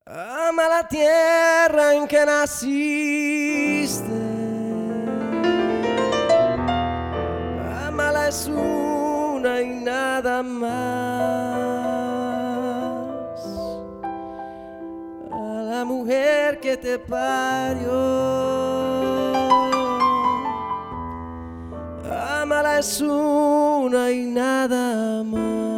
Ama la tierra en que naciste. Amala, es una y nada más. A la mujer que te parió. Amala, es una y nada más.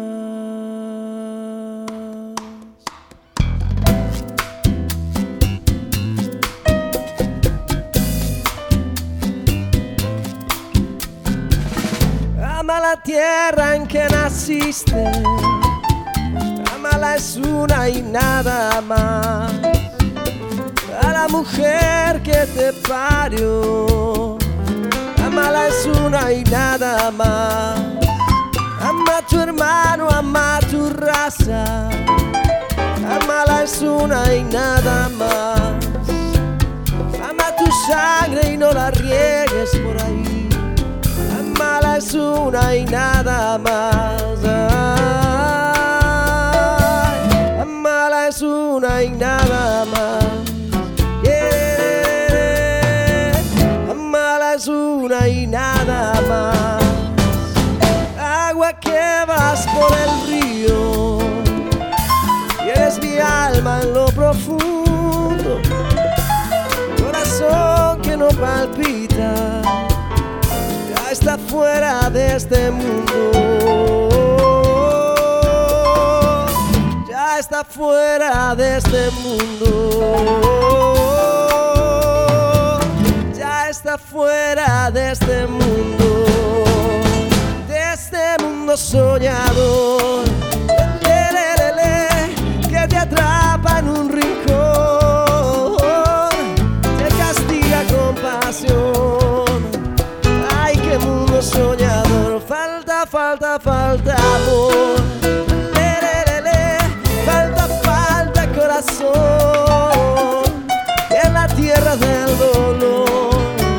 Ama la tierra en que naciste, amala, es una y nada más. A la mujer que te parió, amala, es una y nada más. Ama a tu hermano, ama a tu raza, amala, es una y nada más. Ama tu sangre y no la riegues por ahí. Amala, es una y nada más. Ay, amala, es una y nada más. Yeah. Amala, es una y nada más. Agua que vas por el río, y eres mi alma en lo profundo. Corazón que no palpita, está fuera de este mundo. Ya está fuera de este mundo. Ya está fuera de este mundo. De este mundo soñador, que te atrapa en un rincón, te castiga con pasión. Mundo soñador, falta, falta, falta amor. Falta, falta corazón. En la tierra del dolor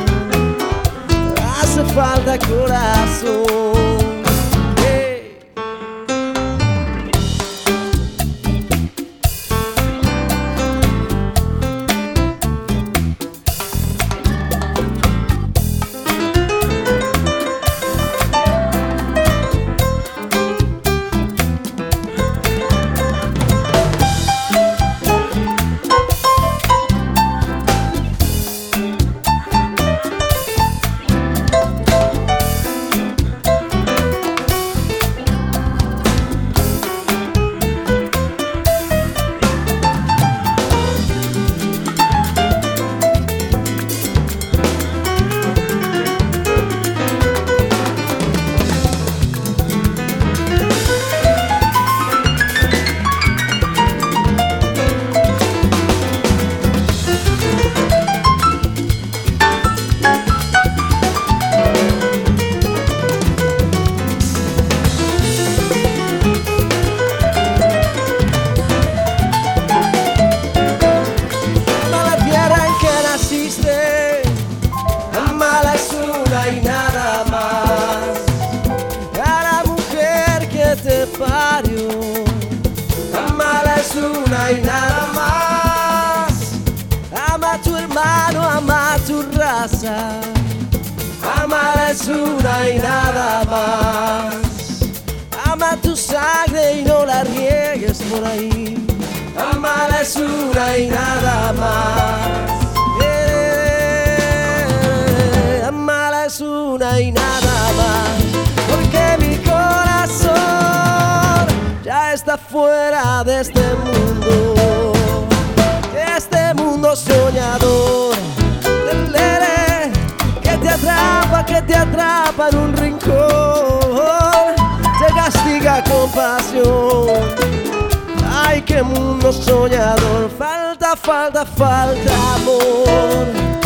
hace falta corazón. Amala, es una y nada más. A la mujer que te parió, amala, es una y nada más. Ama a tu hermano, ama a tu raza, amala, es una y nada más. Ama tu sangre y no la riegues por ahí. Amala, es una y nada más. Es una y nada más, porque mi corazón ya está fuera de este mundo soñador, que te atrapa en un rincón, te castiga con pasión. Ay, qué mundo soñador, falta, falta, falta amor.